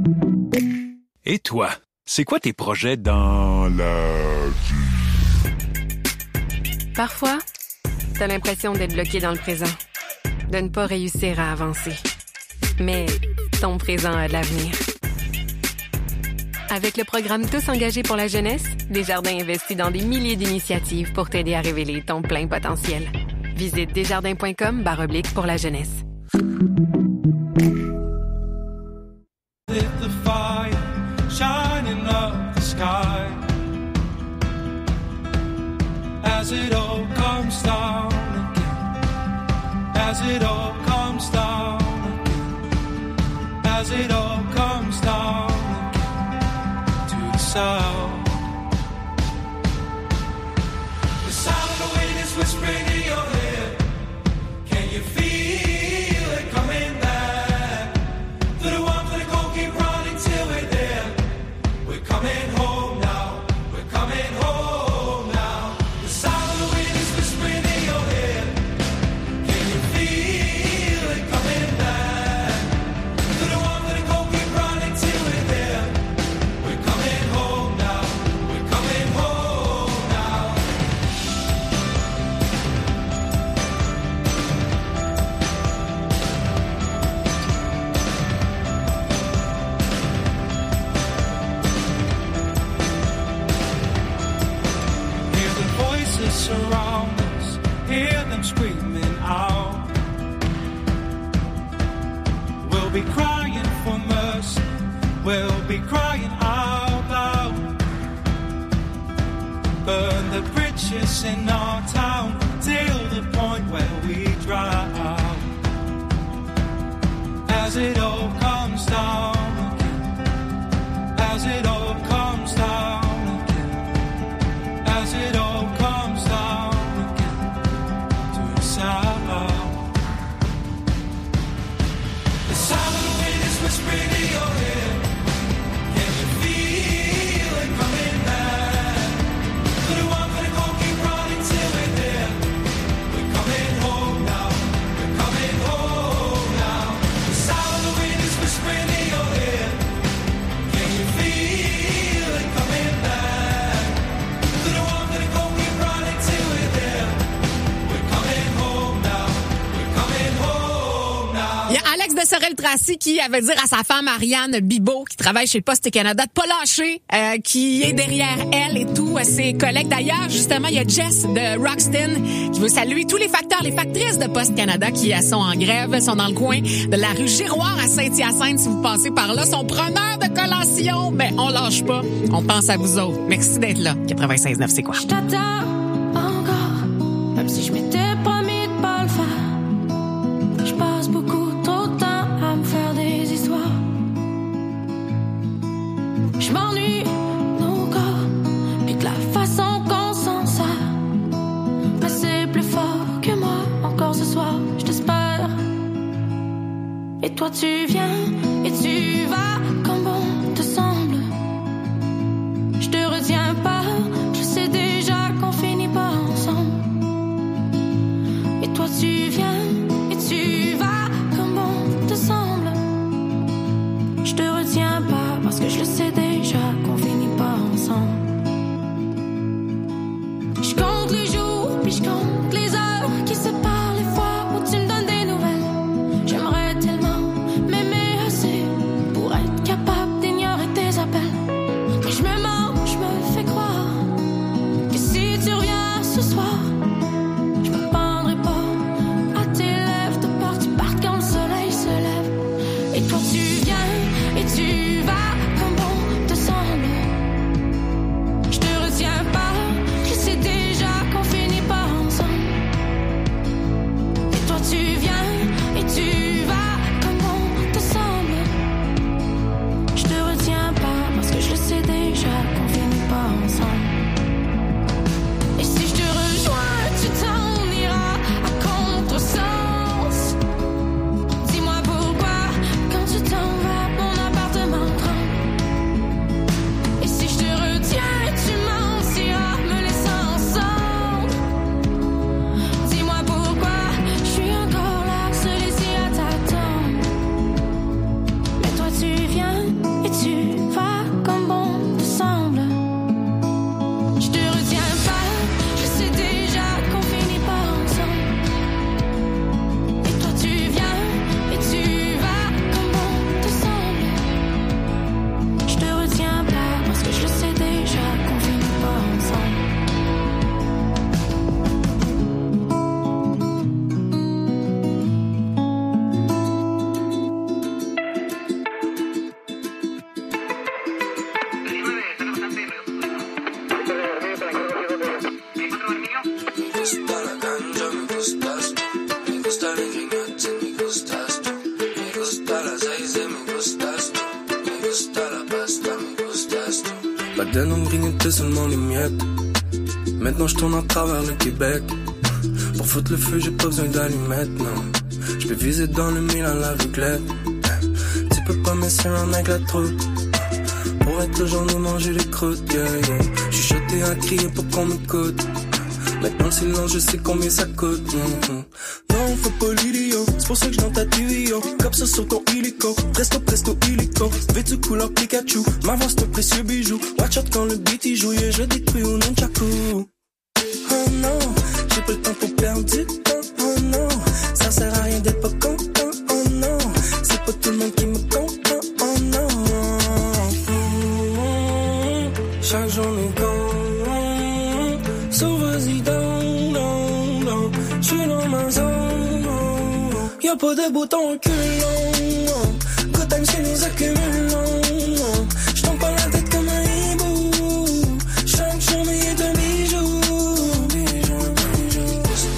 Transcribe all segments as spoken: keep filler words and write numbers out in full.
Et toi, c'est quoi tes projets dans la vie? Parfois, t'as l'impression d'être bloqué dans le présent, de ne pas réussir à avancer. Mais ton présent a de l'avenir. Avec le programme Tous engagés pour la jeunesse, Desjardins investit dans des milliers d'initiatives pour t'aider à révéler ton plein potentiel. Visite desjardins.com barre oblique pour la jeunesse. As it all comes down again, as it all comes down again, as it all comes down again to the sound. The sound of the wind is whispering in your head. Can you feel it coming back? Through the warmth of the cold, keep running till we're there. We're coming home now, we're coming home. Surround us, hear them screaming out. We'll be crying for mercy, we'll be crying out loud. Burn the bridges in our town till the point where we drown. As it all comes down again, as it all comes down again, as it all whispering in your head. Can you feel it coming back? Through the warmth of the cold, keep running till we're there. We're coming home now, we're coming home now. The sound of the wind is whispering in your head. Can you feel it coming back? Through the warmth of the cold, keep running till we're there. We're coming home now, we're coming home now. Il y a Alex de Sorel-Tracy qui avait dire à sa femme Ariane Bibeau, qui travaille chez Poste Canada, de pas lâcher, euh, qui est derrière elle et tous ses collègues. D'ailleurs, justement, il y a Jess de Roxton qui veut saluer tous les facteurs, les factrices de Poste Canada qui sont en grève, sont dans le coin de la rue Giroir à Saint-Hyacinthe. Si vous passez par là, sont preneurs de collations. Ben, on lâche pas. On pense à vous autres. Merci d'être là. quatre-vingt-seize neuf, c'est quoi? Je t'attends encore, même si je m'étais promis de pas le faire. Je passe beaucoup trop de temps à me faire des histoires. Je m'ennuie, nos corps, puis de la façon qu'on s'en sert. Mais c'est plus fort que moi, encore ce soir, je t'espère. Et toi tu viens, et tu vas comme bon te semble. Je te retiens pas, je sais déjà qu'on finit pas ensemble. Et toi tu viens, et tu vas comme bon te semble. Je te retiens pas, parce que je le sais déjà qu'on Back then on grignotait seulement les miettes. Maintenant je tourne à travers le Québec. Pour foutre le feu j'ai pas besoin d'allumettes, non. Je peux viser dans le mille à l'aveuglette. Tu peux pas messer un avec la troupe. Pour être le genre de manger les croûtes, yeah, yeah. J'suis chuchoté à crier pour qu'on m'écoute. Maintenant le silence je sais combien ça coûte, mm-hmm. Non, faut pas l'idiot, c'est pour ça que j'donne ta T V, yo. Comme ça sur ton illico, presto presto illico. Vêtu couleur Pikachu, ma voix c'est un précieux bijou. Watch out quand le beat y joue, yeah, je détruis au nunchaku. Oh non, j'ai pas le temps pour perdre du temps, oh non. Ça sert à rien d'être pas content, oh non. C'est pas tout le monde qui me comprend, oh non. Mm-hmm. Chaque journée quand, so vas-y down, down, down. J'suis dans ma zone, y'a pas de bouton reculant. Good time c'est nous accumulons. J'tombe pas la tête comme un hibou. Chaque journée est un bijou. Bijou, bijou.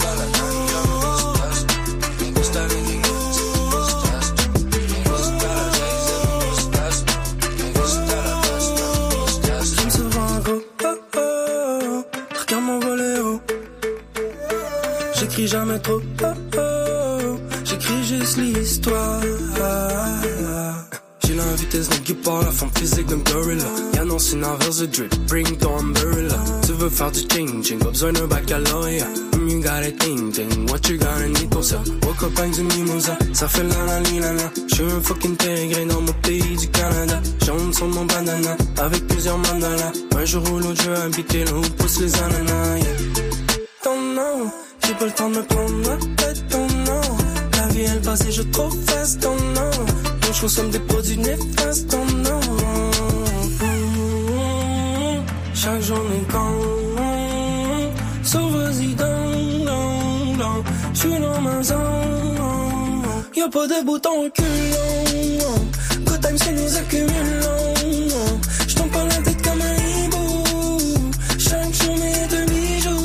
J'aime souvent un gros oh oh. Regarde mon boléro. J'écris jamais trop oh oh. J'écris juste l'histoire. J'ai la vitesse d'un guépard, la forme physique d'un gorilla. Y'a non c'est une inverse de drip, bring ton umbrella. Tu veux faire du changing, pas besoin d'un baccalauréat. Mm, you gotta think, think, what you gonna need pour ça. Woke up avec du mimosa, ça fait la la li la la. J'suis un fucking intégré dans mon pays du Canada. Jaune sur mon bandana, avec plusieurs mandalas. Un jour ou l'autre je veux habiter là où poussent les ananas, yeah. Ton nom, j'ai pas le temps de me prendre la tête, ton nom. La vie elle passe et je trop fast, ton nom. Donc je consomme des produits néfastes, ton nom. Chaque journée quand, so vas-y down, down, down. J'suis dans ma zone, y'a pas de bouton reculant. Good time c'est nous accumulons. J'tombe pas la tête comme un hibou. Chaque journée est un bijou.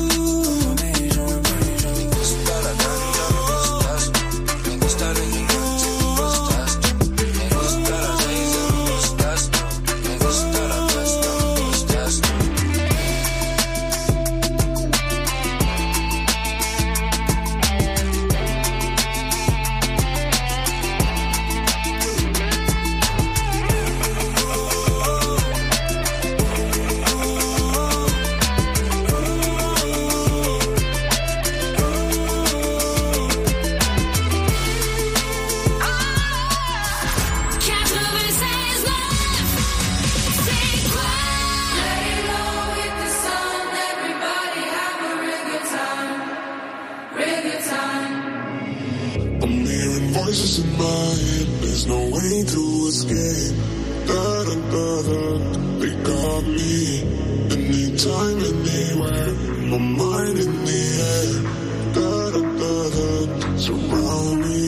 Voices in my head, there's no way to escape. Da da da da, they got me. Anytime, anywhere, my mind in the air. Da da da da, surround me.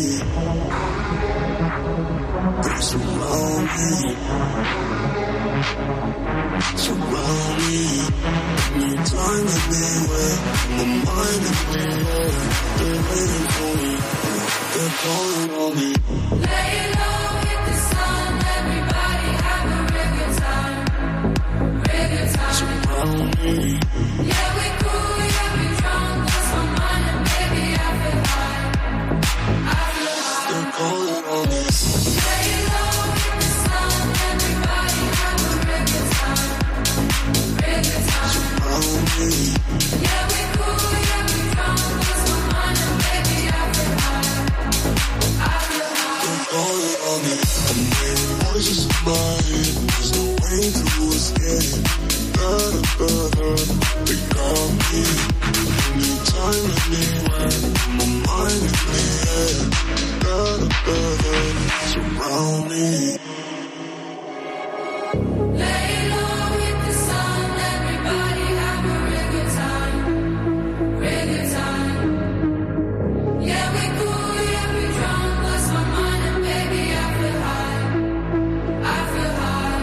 They surround me. Surround me. Anytime, anywhere, my mind in the air. They're waiting for me. They're calling on me. Lay low, hit the sun. Everybody have a real good time. Real good time. Surround me. Yeah, we cool, yeah, we drunk. Lost my mind and baby, I feel high. I feel high. They're calling on me. Lay low, hit the sun. Everybody have a real good time. Real good time. Surround me. Yeah, we cool, yeah, we drunk. Lost my mind and baby, I feel high. They're calling on me. I'm hearing voices in my head. There's no way to escape. Da da da da, they got me. Anytime, anywhere, my mind in the air. Da da da da, surround me. Lay low, hit the sun. Everybody have a real good time. Real good time. Yeah, we cool, yeah, we drunk. Lost my mind and baby, I feel high. I feel high.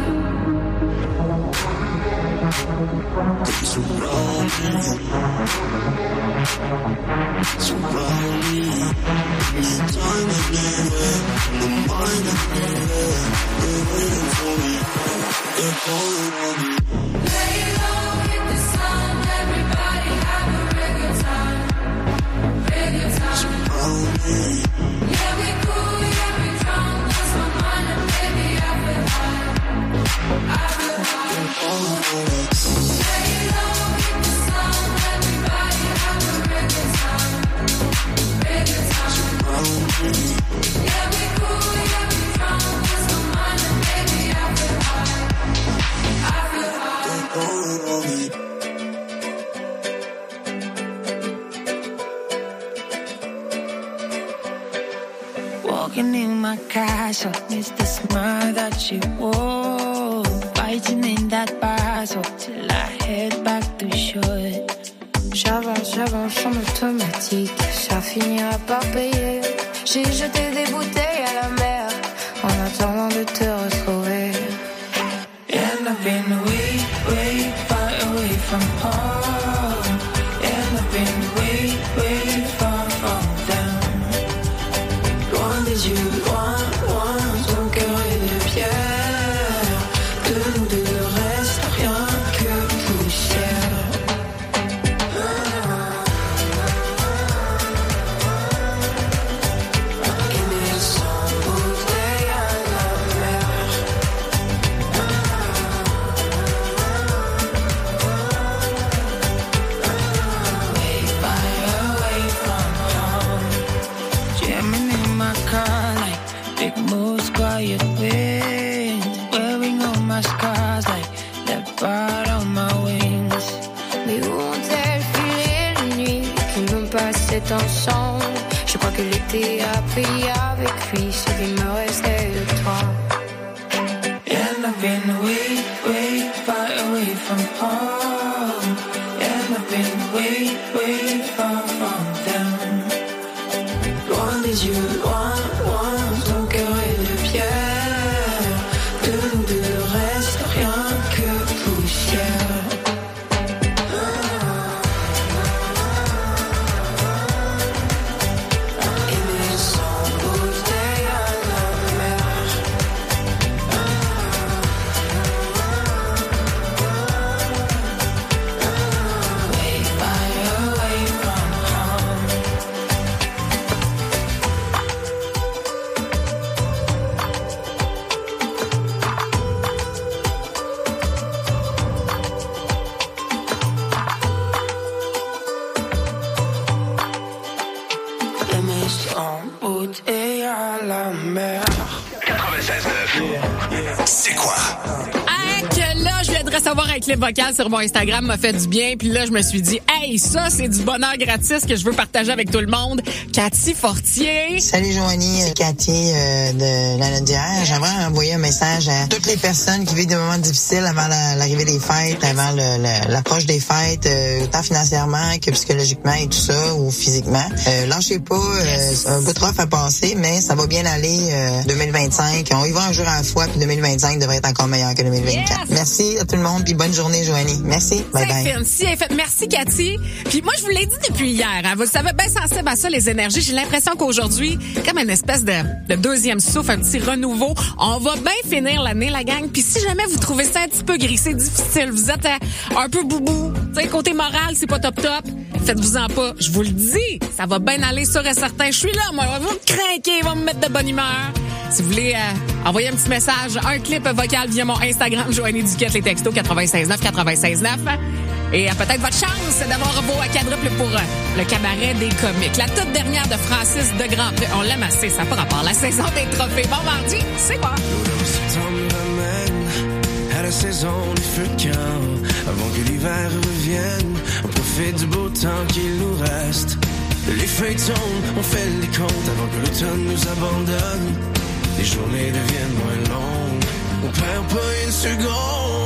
They surround me. Surround me. Anytime, anywhere, my mind in the air. They're waiting for me. They're calling on me. castle. It's the smile that you wore, fighting in that battle till I head back to shore. J'avance, j'avance en automatique, ça finira par payer. J'ai jeté des bouteilles à la mer en attendant de te retrouver. And I've been way, way far away from home. And I've been way, way far from them. Loin des yeux, loin, loin, ton cœur est de pierre. De nous deux ne reste rien que poussière. Aimer sans bouteille à la mer. Way far away from home. Jamming in my car like big moves, quiet wind. Wearing all my scars like left part on my wings. Mais où ont-elles filé les nuits que l'on passait ensemble? Je crois que l'été a pris avec lui ce qui me restait de toi. And I've been way, way far away from home. And I've been way, way far from them. Loin des yeux, loin, loin, ton cœur est de pierre. De nous deux ne reste rien que poussière. Aimer sans bouteille à la mer. Way far away from home. Aimer sans bouteille à la mer. quatre-vingt-seize neuf. C'est quoi? Hey, que là, je viens de recevoir un clip vocal sur mon Instagram, m'a fait du bien. Puis là, je me suis dit, hey, ça, c'est du bonheur gratis que je veux partager avec tout le monde. Cathy Fortier. Salut Joanie, c'est Cathy euh, de la Nodière. J'aimerais envoyer un message à toutes les personnes qui vivent des moments difficiles avant la- l'arrivée des fêtes, avant le- le- l'approche des fêtes, euh, autant financièrement que psychologiquement et tout ça, ou physiquement. Euh, lâchez pas, euh, c'est un bout de rough à passer, mais ça va bien aller euh, deux mille vingt-cinq. On y va un jour à la fois, puis deux mille vingt-cinq devrait être encore meilleur que deux mille vingt-quatre. Yes! Merci à tout le monde, puis bonne journée Joanie. Merci, bye C'est bye. fin, si elle fait. Merci, Cathy. Puis moi, je vous l'ai dit depuis hier. Hein, vous savez, bien sensible à ça, les énergies. J'ai l'impression qu'aujourd'hui, comme une espèce de, de deuxième souffle, un petit renouveau. On va bien finir l'année, la gang. Puis si jamais vous trouvez ça un petit peu gris, c'est difficile, vous êtes euh, un peu boubou, tu sais, côté moral, c'est pas top top, faites-vous-en pas. Je vous le dis, ça va bien aller sûr et certain. Je suis là, moi. On va me craquer, on va me mettre de bonne humeur. Si vous voulez euh, envoyer un petit message, un clip vocal via mon Instagram, Joanie Duquette, les textos quatre-vingt-seize neuf quatre-vingt-seize neuf. Et euh, peut-être votre chance d'avoir vos quadruples pour euh, le cabaret des comiques. La toute dernière de Francis de Grandpré. On l'aime assez, ça n'a pas rapport. La saison des trophées. Bon mardi, c'est quoi? Septembre nous ramène à la saison des feux de camp. Avant que l'hiver revienne, on profite du beau temps qu'il nous reste. Les feuilles tombent, on fait les comptes avant que l'automne nous abandonne. Les journées deviennent moins longues, on perd pas une seconde.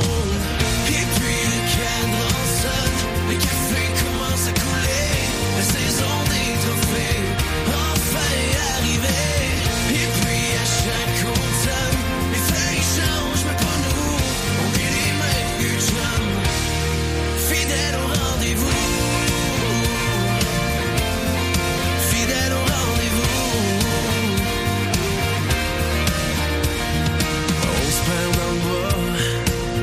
Et puis le cadran sonne, les cafés commencent à couler. La saison des trophées, enfin arrivée. Et puis à chaque automne, les feuilles changent, mais pas nous. On est les mêmes chums, fidèles au rendez-vous. Fidèles au rendez-vous. On se perd dans le bois,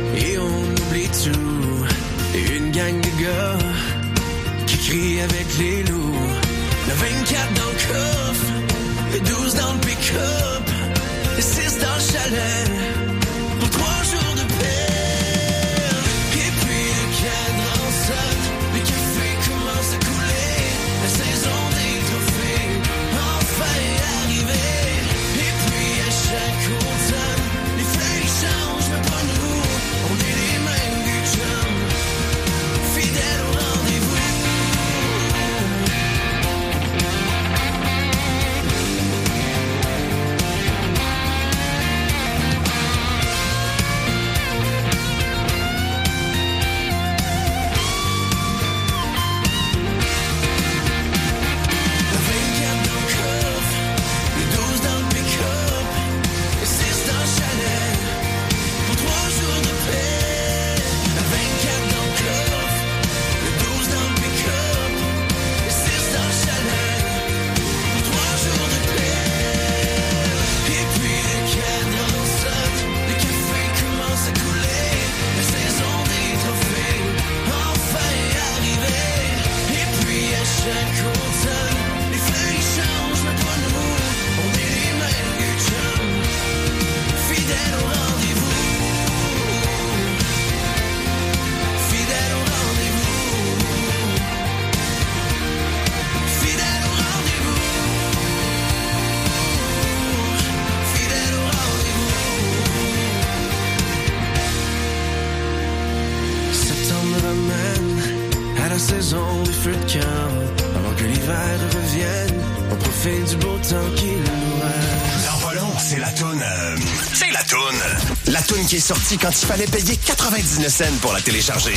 ramène à la saison des feux de camp. Avant que l'hiver revienne, on profite du beau temps qu'il nous reste. L'envolon, c'est la toune. Euh, c'est la toune. La toune qui est sortie quand il fallait payer quatre-vingt-dix-neuf cents pour la télécharger.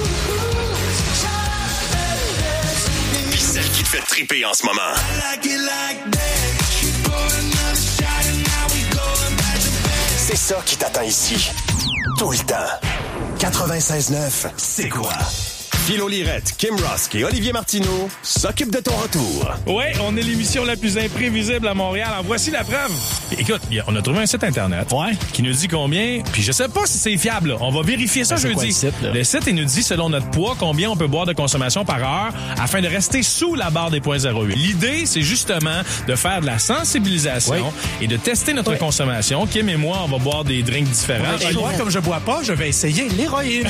Puis celle qui te fait triper en ce moment. C'est ça qui t'attend ici. Tout le temps. quatre-vingt-seize neuf, c'est quoi? Philo Lirette, Kim Rosk et Olivier Martineau s'occupent de ton retour. Ouais, on est l'émission la plus imprévisible à Montréal. En voici la preuve. Écoute, on a trouvé un site Internet ouais. qui nous dit combien, puis je sais pas si c'est fiable. Là. On va vérifier ça jeudi. Le site, le site, il nous dit, selon notre poids, combien on peut boire de consommation par heure afin de rester sous la barre des zéro virgule zéro huit. L'idée, c'est justement de faire de la sensibilisation oui. et de tester notre oui. consommation. Kim et moi, on va boire des drinks différents. Et moi, comme je bois pas, je vais essayer l'héroïne.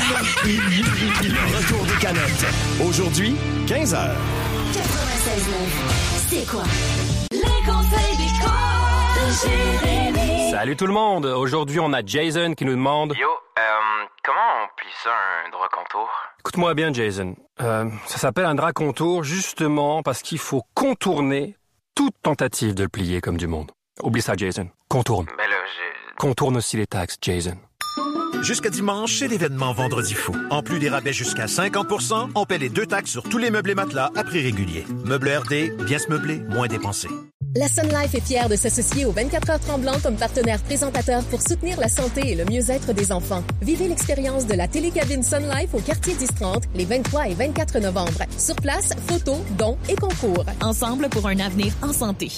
Le retour des canettes. Aujourd'hui, quinze heures. quatre-vingt-seize neuf, c'est quoi? Les conseils d'école de Jérémy. Salut tout le monde. Aujourd'hui, on a Jason qui nous demande... Yo, euh, comment on plie ça, un drap contour? Écoute-moi bien, Jason. Euh, ça s'appelle un drap contour justement parce qu'il faut contourner toute tentative de le plier comme du monde. Oublie ça, Jason. Contourne. Ben là, j'ai... Contourne aussi les taxes, Jason. Jusqu'à dimanche, c'est l'événement Vendredi fou. En plus des rabais jusqu'à cinquante pour cent, on paie les deux taxes sur tous les meubles et matelas à prix régulier. Meubles R D, bien se meubler, moins dépensé. La Sun Life est fière de s'associer aux vingt-quatre heures tremblantes comme partenaire présentateur pour soutenir la santé et le mieux-être des enfants. Vivez l'expérience de la télécabine Sun Life au quartier dix trente les vingt-trois et vingt-quatre novembre. Sur place, photos, dons et concours. Ensemble pour un avenir en santé.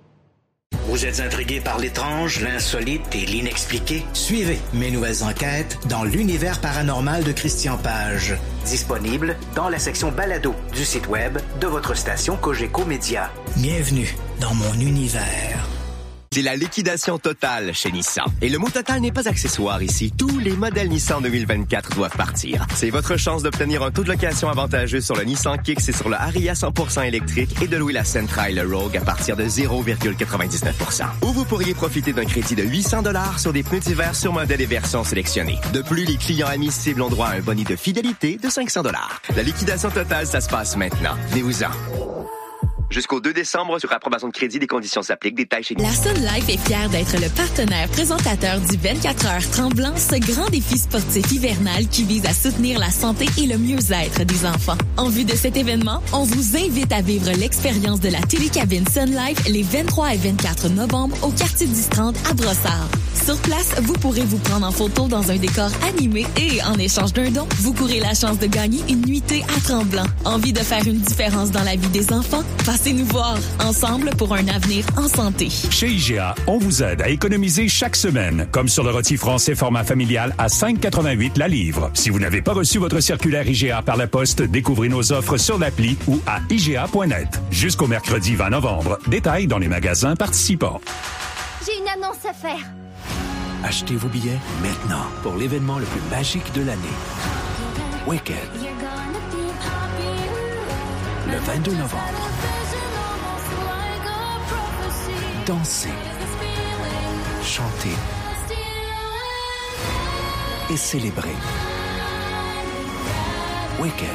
Vous êtes intrigué par l'étrange, l'insolite et l'inexpliqué? Suivez mes nouvelles enquêtes dans l'univers paranormal de Christian Page. Disponible dans la section balado du site web de votre station Cogeco Média. Bienvenue dans mon univers. C'est la liquidation totale chez Nissan. Et le mot total n'est pas accessoire ici. Tous les modèles Nissan deux mille vingt-quatre doivent partir. C'est votre chance d'obtenir un taux de location avantageux sur le Nissan Kicks et sur le Ariya cent pour cent électrique et de louer la Sentra et le Rogue à partir de zéro virgule quatre-vingt-dix-neuf pour cent. Ou vous pourriez profiter d'un crédit de huit cents dollars sur des pneus d'hiver sur modèles et versions sélectionnées. De plus, les clients admissibles ont droit à un bonus de fidélité de cinq cents dollars. La liquidation totale, ça se passe maintenant. Venez-vous-en. Jusqu'au deux décembre, sur approbation de crédit, des conditions s'appliquent. Détails chez nous. La Sun Life est fière d'être le partenaire présentateur du vingt-quatre heures tremblant, ce grand défi sportif hivernal qui vise à soutenir la santé et le mieux-être des enfants. En vue de cet événement, on vous invite à vivre l'expérience de la télécabine Sun Life les vingt-trois et vingt-quatre novembre au quartier dix trente à Brossard. Sur place, vous pourrez vous prendre en photo dans un décor animé et, en échange d'un don, vous courez la chance de gagner une nuitée à Tremblant. Envie de faire une différence dans la vie des enfants? Passez nous voir. Ensemble pour un avenir en santé. Chez I G A, on vous aide à économiser chaque semaine, comme sur le rôti français format familial à cinq quatre-vingt-huit la livre. Si vous n'avez pas reçu votre circulaire I G A par la poste, découvrez nos offres sur l'appli ou à I G A point net. Jusqu'au mercredi vingt novembre. Détails dans les magasins participants. J'ai une annonce à faire. Achetez vos billets maintenant pour l'événement le plus magique de l'année. Wicked. Le vingt-deux novembre. Dansez. Chantez. Et célébrer. Wicked.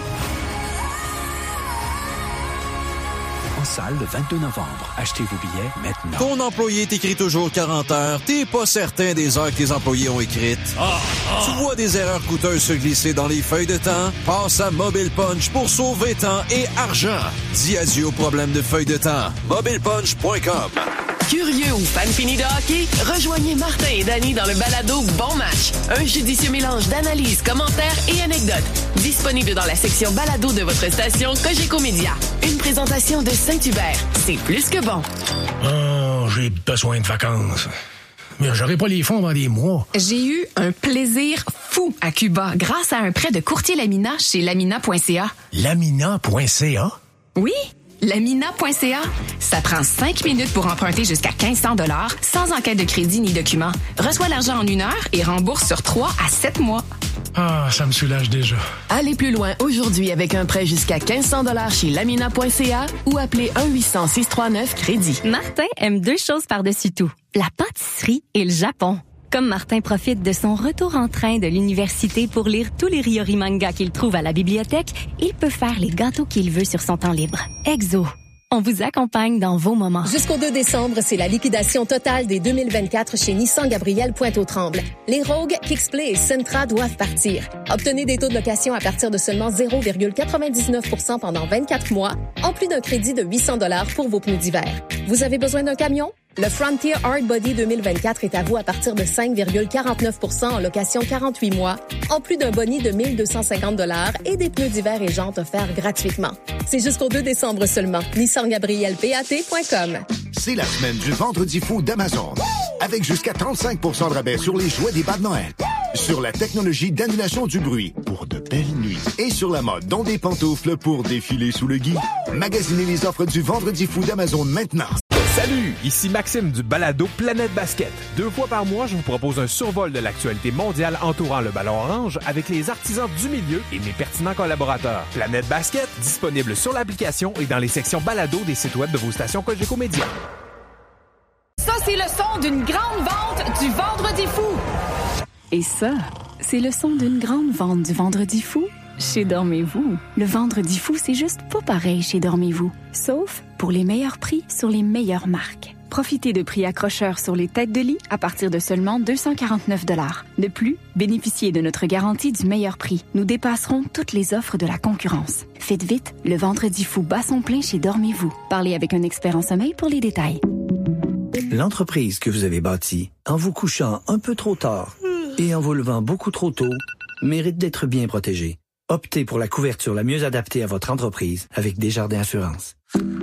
En salle le vingt-deux novembre. Achetez vos billets maintenant. Ton employé t'écrit toujours quarante heures. T'es pas certain des heures que tes employés ont écrites. Ah, ah. Tu vois des erreurs coûteuses se glisser dans les feuilles de temps? Passe à Mobile Punch pour sauver temps et argent. Dis adieu aux problèmes de feuilles de temps. mobile punch point com. Curieux ou fan fini de hockey? Rejoignez Martin et Danny dans le balado Bon Match. Un judicieux mélange d'analyses, commentaires et anecdotes. Disponible dans la section balado de votre station Cogeco Média. Une présentation de Saint-Hubert. C'est plus que bon. Oh, j'ai besoin de vacances. Mais j'aurai pas les fonds dans des mois. J'ai eu un plaisir fou à Cuba grâce à un prêt de courtier Lamina chez lamina point c a. lamina point c a? Oui, lamina point c a. Ça prend cinq minutes pour emprunter jusqu'à quinze cents dollars sans enquête de crédit ni document. Reçois l'argent en une heure et rembourse sur trois à sept mois. Ah, ça me soulage déjà. Allez plus loin aujourd'hui avec un prêt jusqu'à quinze cents dollars chez lamina point c a ou appelez un huit cents six cent trente-neuf crédit. Martin aime deux choses par-dessus tout. La pâtisserie et le Japon. Comme Martin profite de son retour en train de l'université pour lire tous les Ryori mangas qu'il trouve à la bibliothèque, il peut faire les gâteaux qu'il veut sur son temps libre. Exo. On vous accompagne dans vos moments. Jusqu'au deux décembre, c'est la liquidation totale des deux mille vingt-quatre chez Nissan Gabriel Pointe-aux-Trembles. Les Rogue, Kixplay et Sentra doivent partir. Obtenez des taux de location à partir de seulement zéro virgule quatre-vingt-dix-neuf pour cent pendant vingt-quatre mois, en plus d'un crédit de huit cents dollars pour vos pneus d'hiver. Vous avez besoin d'un camion? Le Frontier Hard Body deux mille vingt-quatre est à vous à partir de cinq virgule quarante-neuf pour cent en location quarante-huit mois, en plus d'un boni de mille deux cent cinquante dollars et des pneus d'hiver et jantes offerts gratuitement. C'est jusqu'au deux décembre seulement. Nissan Gabriel P A T point com. C'est la semaine du vendredi fou d'Amazon. Avec jusqu'à trente-cinq pour cent de rabais sur les jouets des bas de Noël. Sur la technologie d'annulation du bruit pour de belles nuits. Et sur la mode, dont des pantoufles pour défiler sous le gui. Magasinez les offres du vendredi fou d'Amazon maintenant. Salut, ici Maxime du balado Planète Basket. Deux fois par mois, je vous propose un survol de l'actualité mondiale entourant le ballon orange avec les artisans du milieu et mes pertinents collaborateurs. Planète Basket, disponible sur l'application et dans les sections balado des sites web de vos stations Cogeco Média. Ça, c'est le son d'une grande vente du Vendredi fou. Et ça, c'est le son d'une grande vente du Vendredi fou chez Dormez-vous. Le Vendredi fou, c'est juste pas pareil chez Dormez-vous. Sauf pour les meilleurs prix sur les meilleures marques. Profitez de prix accrocheurs sur les têtes de lit à partir de seulement deux cent quarante-neuf dollars. De plus, bénéficiez de notre garantie du meilleur prix. Nous dépasserons toutes les offres de la concurrence. Faites vite, le Vendredi fou bat son plein chez Dormez-vous. Parlez avec un expert en sommeil pour les détails. L'entreprise que vous avez bâtie, en vous couchant un peu trop tard et en vous levant beaucoup trop tôt, mérite d'être bien protégée. Optez pour la couverture la mieux adaptée à votre entreprise avec Desjardins Assurance.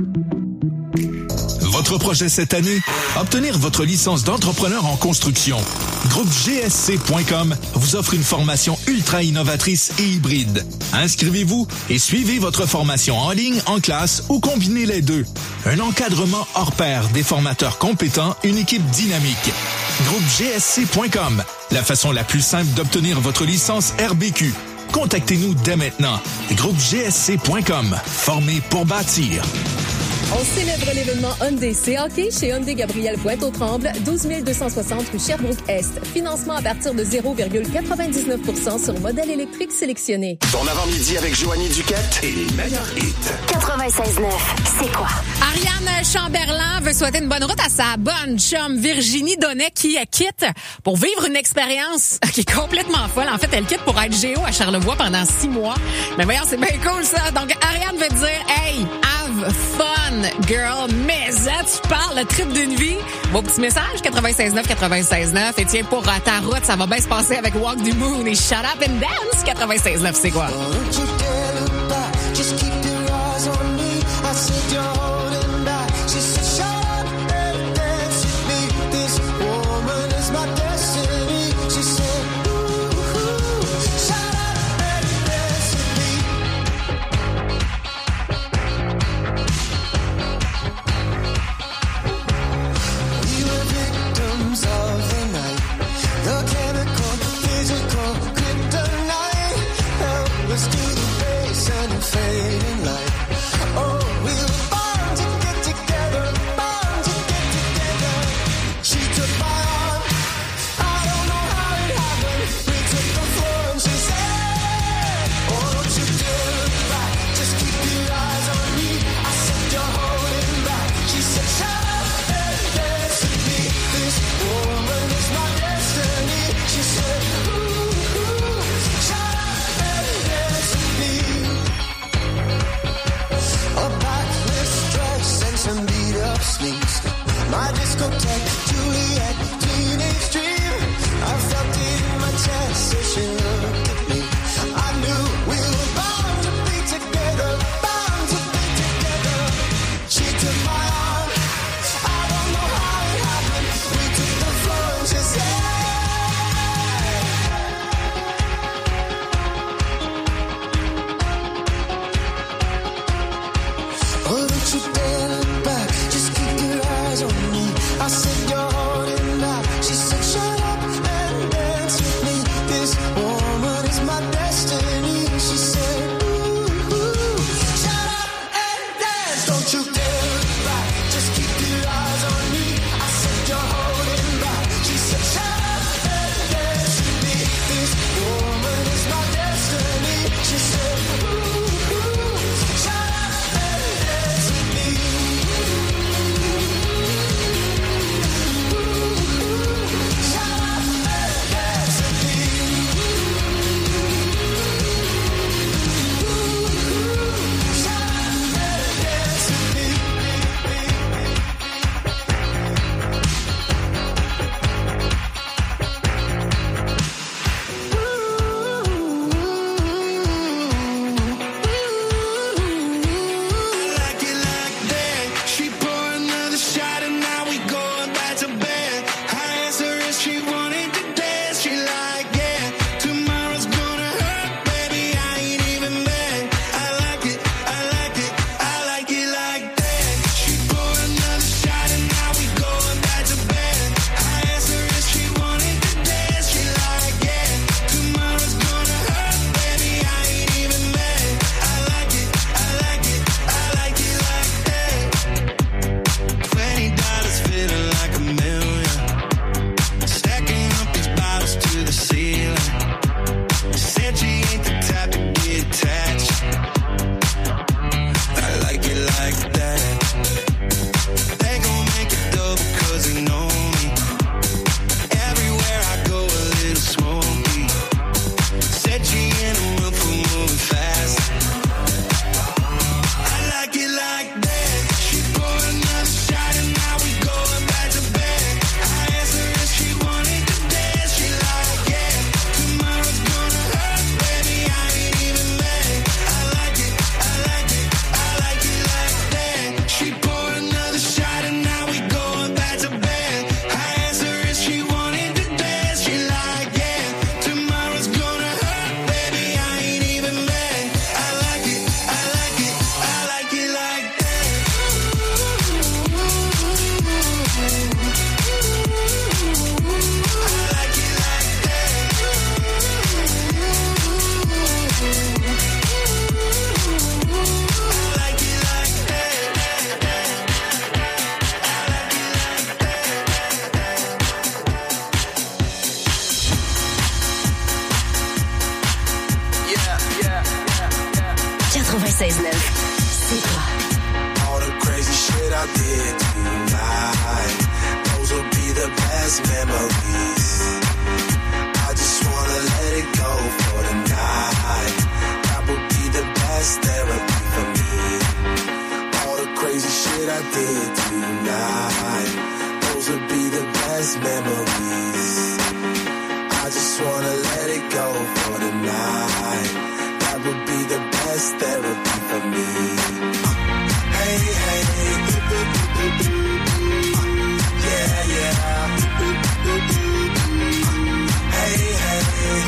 Votre projet cette année? Obtenir votre licence d'entrepreneur en construction. Groupe G S C point com vous offre une formation ultra innovatrice et hybride. Inscrivez-vous et suivez votre formation en ligne, en classe ou combinez les deux. Un encadrement hors pair, des formateurs compétents, une équipe dynamique. Groupe G S C point com, la façon la plus simple d'obtenir votre licence R B Q. Contactez-nous dès maintenant. Groupe G S C point com, formé pour bâtir. On célèbre l'événement Hyundai C Hockey chez Hyundai Gabriel Pointe-aux-Trembles, douze mille deux cent soixante rue Sherbrooke-Est. Financement à partir de zéro virgule quatre-vingt-dix-neuf pour cent sur modèle électrique sélectionné. Ton avant-midi avec Joanie Duquette et les meilleurs hits. quatre-vingt-seize neuf, c'est quoi? Ariane Chamberlain veut souhaiter une bonne route à sa bonne chum Virginie Donnet qui quitte pour vivre une expérience qui est complètement folle. En fait, elle quitte pour être géo à Charlevoix pendant six mois. Mais voyons, c'est bien cool ça. Donc, Ariane veut dire, hey, have fun, girl. Mais ça, tu parles le trip d'une vie. Beau petit message, quatre-vingt-seize neuf, quatre-vingt-seize neuf. Et tiens, pour ta route, ça va bien se passer avec Walk the Moon et Shut Up and Dance. quatre-vingt-seize neuf, c'est quoi? Let's do the bass and fade in love. feeling. Said she ain't the type to get attached. I like it like that. They gon' make it double cause they know me. Everywhere I go a little smoky. Said she in a mood for moving fast. I like it like that. She poured another shot and now we going back to bed. I asked her if she wanted to dance. She like, yeah, tomorrow's gonna hurt, baby, I ain't even mad. I like it, I like it, I like it like that. She poured another shot and now we going back to bed. I asked her if she wanted to dance. She like, yeah, tomorrow's gonna hurt, baby, I ain't even mad. I like it, I like it, I like it like that. quatre-vingt-seize neuf. C'est quoi? All the crazy shit I did tonight, those will be the best memories. I just wanna let it go for the night. That would be the best therapy for me. All the crazy shit I did tonight, those would be the best memories. I just wanna let it go for the night. That would be the best therapy for me. Hey, hey, yeah, yeah. Hey, hey,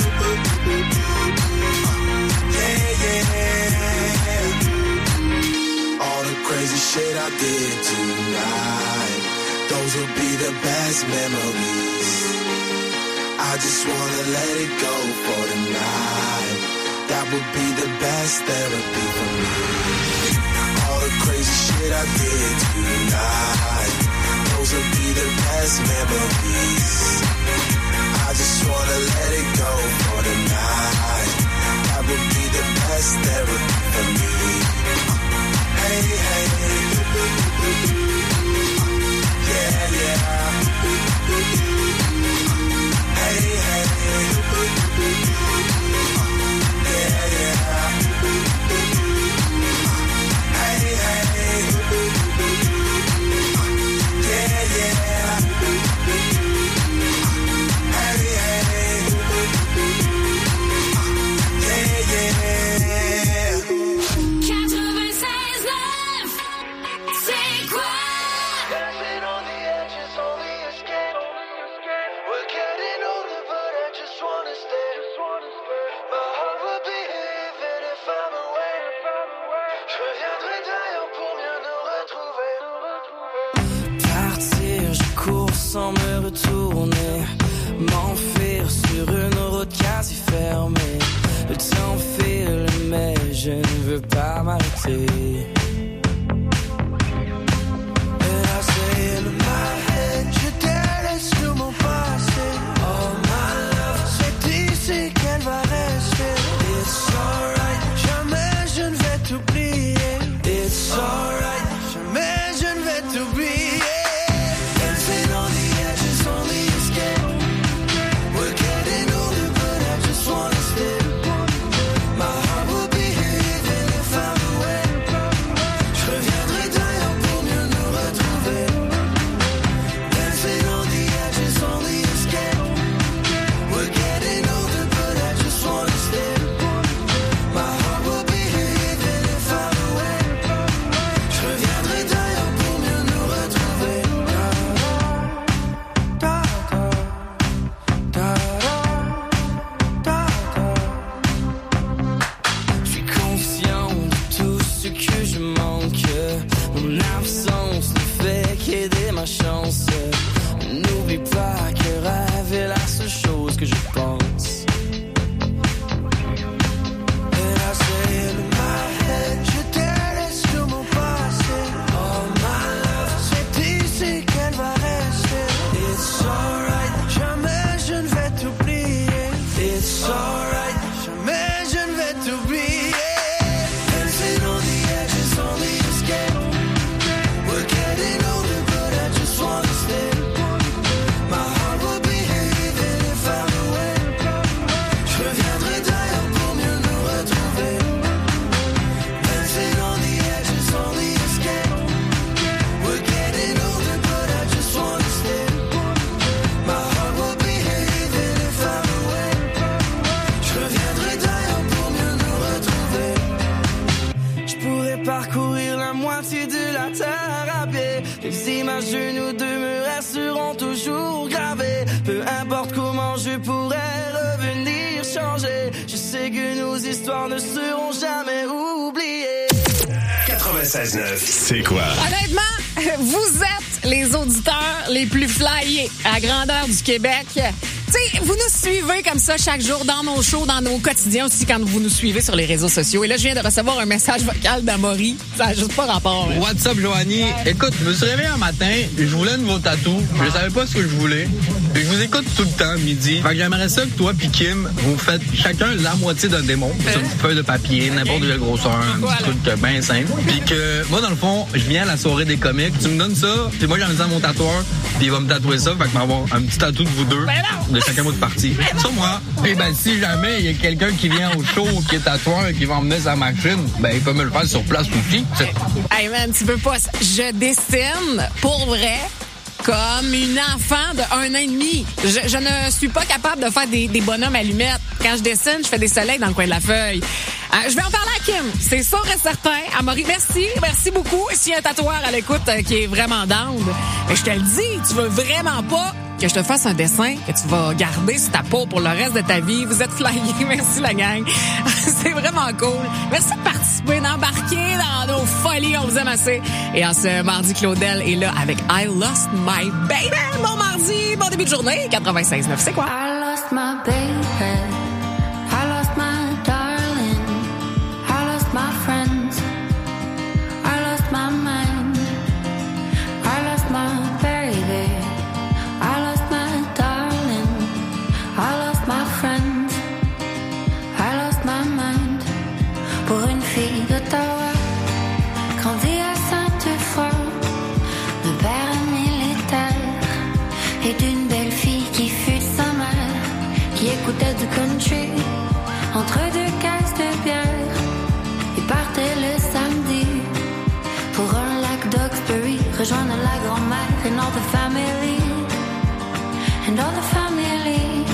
yeah, yeah. All the crazy shit I did tonight, those will be the best memories. I just wanna let it go for the night. That would be the best therapy for me. All the crazy shit I did tonight, those would be the best memories. I just wanna let it go for the night. That would be the best therapy for me. Hey, hey, yeah, yeah. Hey, hey, yeah, yeah. Hey, hey, yeah, yeah. Hey, hey, yeah, yeah. quatre-vingt-seize neuf. C'est quoi? Dancing on the edges, on the escape. We're getting older, but I just wanna stay. My heart will be here even if I'm away. Je reviendrai d'ailleurs pour mieux nous retrouver. Partir, je cours sans me retourner. M'enfuir sur une route quasi fermée. Le temps file, mais je ne veux pas m'arrêter. And I say in my head, je délaisse tout mon passé. Oh my love, c'est ici qu'elle va rester. It's alright, jamais je ne vais t'oublier. It's alright, jamais je ne vais t'oublier. Dancing on the edges, on the escape. We're getting older, but I just wanna stay. My heart will be here even if I'm away. it's alright. Jamais je ne vais t'oublier. Dancing on the edge is only escape. We're getting older, but I just wanna stay. My heart will be here even if I'm away. Je reviendrai d'ailleurs pour mieux nous retrouver. Dancing on the edge is only escape. We're getting older, but I just wanna stay. My heart will be here even if I'm away. Je reviendrai d'ailleurs pour mieux nous retrouver. Je pourrais parcourir la moitié de la terre à pied. Les images de nous deux me resteront toujours gravées. Peu importe comment je pourrais revenir changer. Je sais que nos histoires ne seront jamais oubliées. quatre-vingt-seize neuf, c'est quoi? Honnêtement, vous êtes les auditeurs les plus flyés à grandeur du Québec. Tu sais, vous nous suivez comme ça chaque jour dans nos shows, dans nos quotidiens aussi quand vous nous suivez sur les réseaux sociaux. Et là, je viens de recevoir un message vocal d'Amaury. Ça n'a juste pas rapport. Hein. What's up, Joanie? Ouais. Écoute, je me suis réveillé un matin, je voulais un nouveau tatou. Je savais pas ce que je voulais. Je vous écoute tout le temps, midi. Fait que j'aimerais ça que toi puis Kim, vous faites chacun la moitié d'un démon. Sur une petite feuille de papier, n'importe quelle grosseur, un voilà. Petit truc bien simple. Puis que moi, dans le fond, je viens à la soirée des comiques. Tu me donnes ça, puis moi, j'emmène ça à mon tatoueur, puis il va me tatouer ça. Fait que m'avoir un petit tatou de vous deux, ben de chacun de partie. Sur moi. Et ben, si jamais il y a quelqu'un qui vient au show, qui est tatoueur et qui va emmener sa machine, ben, il peut me le faire sur place aussi. Hey man, tu veux pas... Je dessine, pour vrai, comme une enfant de un an et demi. Je, je ne suis pas capable de faire des, des bonhommes allumettes. Quand je dessine, je fais des soleils dans le coin de la feuille. Euh, je vais en parler à Kim, c'est sûr et certain. Amaury, merci, merci beaucoup. S'il y a un tatoueur à l'écoute euh, qui est vraiment down, mais je te le dis, tu veux vraiment pas que je te fasse un dessin que tu vas garder sur ta peau pour le reste de ta vie. Vous êtes flyés. Merci, la gang. C'est vraiment cool. Merci de participer, d'embarquer dans nos folies. On vous aime assez. Et en ce mardi, Claudel est là avec I Lost My Baby. Bon mardi, bon début de journée. quatre-vingt-seize neuf, c'est quoi? I lost my baby. I lost my darling. I lost my friends. I lost my mind. I lost my baby. I lost my darling, I lost my friends, I lost my mind. Pour une fille d'Ottawa, grandie à Sainte-Foy, de père militaire, et d'une belle fille qui fut de sa mère, qui écoutait du country, entre deux caisses de bière, et partait le samedi, pour un lac d'Oxbury, rejoindre la grand-mère and all the family. And all the family.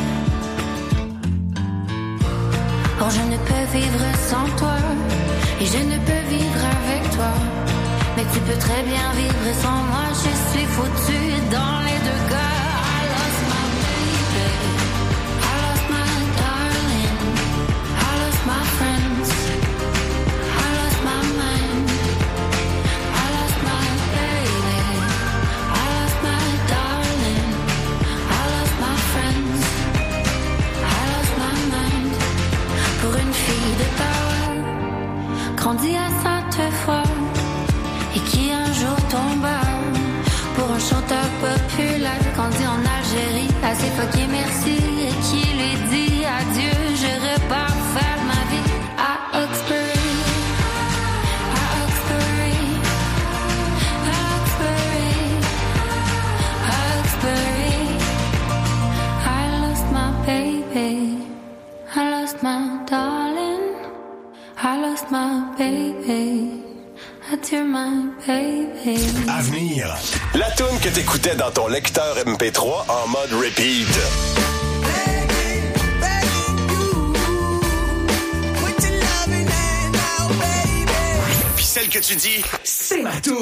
Oh, je ne peux vivre sans toi, et je ne peux vivre avec toi. Mais tu peux très bien vivre sans moi, je suis foutue dans les deux cas. I lost my baby, I lost my darling, I lost my friends, I lost my mind, I lost my baby, I lost my darling, I lost my friends, I lost my mind. Pour une fille de power, grandie à Sainte-Foy, et qui un jour tomba pour un chanteur populaire, grandi en Algérie, assez fucké merci, et qui lui dit adieu, je repars faire ma vie à Oxbury, à Oxbury, à Oxbury, à Oxbury. I lost my baby, I lost my darling, I lost my baby. Adieu, my baby. Avenir. La toune que t'écoutais dans ton lecteur M P trois en mode repeat. Puis celle que tu dis, c'est ma toune.